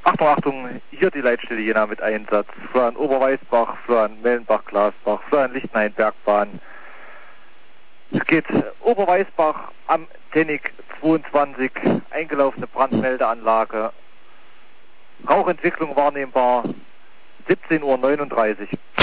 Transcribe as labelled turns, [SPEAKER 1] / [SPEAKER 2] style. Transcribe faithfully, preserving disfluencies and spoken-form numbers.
[SPEAKER 1] Achtung, Achtung, hier die Leitstelle Jena mit Einsatz. Florian Oberweißbach, Florian Mellenbach-Glasbach, Florian Lichtenhain-Bergbahn. Es geht Oberweißbach am Tennig zweiundzwanzig, eingelaufene Brandmeldeanlage. Rauchentwicklung wahrnehmbar, siebzehn Uhr neununddreißig.